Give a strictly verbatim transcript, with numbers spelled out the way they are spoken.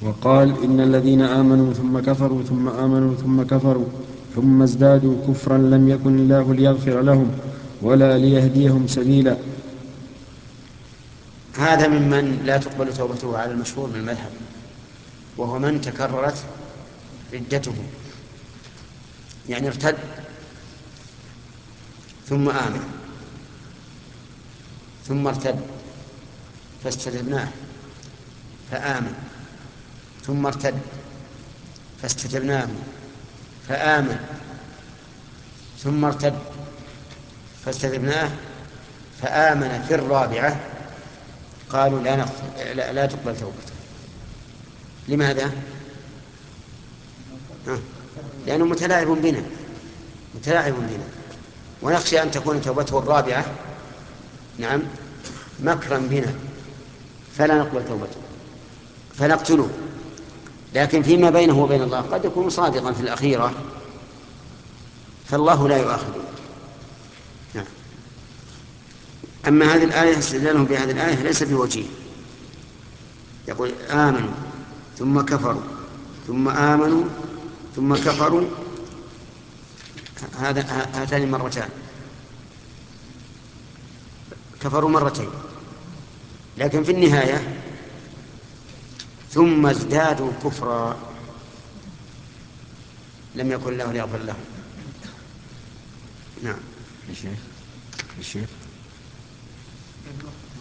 وقال إن الذين آمنوا ثم كفروا ثم آمنوا ثم كفروا ثم ازدادوا كفرا لم يكن الله ليغفر لهم ولا ليهديهم سبيلا. هذا ممن لا تقبل توبته على المشهور من المذهب، وهو من تكررت ردته، يعني ارتد ثم آمن ثم ارتد فاستجبناه فآمن ثم ارتد فاستجبناه فآمن ثم ارتد فاستجبناه فآمن في الرابعة. قالوا لا, لا, لا تقبل توبته. لماذا؟ لأنه متلاعب بنا متلاعب بنا ونخشى أن تكون توبته الرابعة نعم مكرا بنا فلا نقبل توبته فنقتله. لكن فيما بينه وبين الله قد يكون صادقا في الأخيرة فالله لا يؤاخذه. نعم. أما هذه الآية استدلالهم بهذه الآية ليس بوجيه. يقول آمنوا ثم كفروا ثم آمنوا ثم كفروا، هذا هاتان مرتان، كفروا مرتين، لكن في النهاية ثم ازدادوا كفرا لم يكن الله ليغفر لهم. نعم. الشيخ الشيخ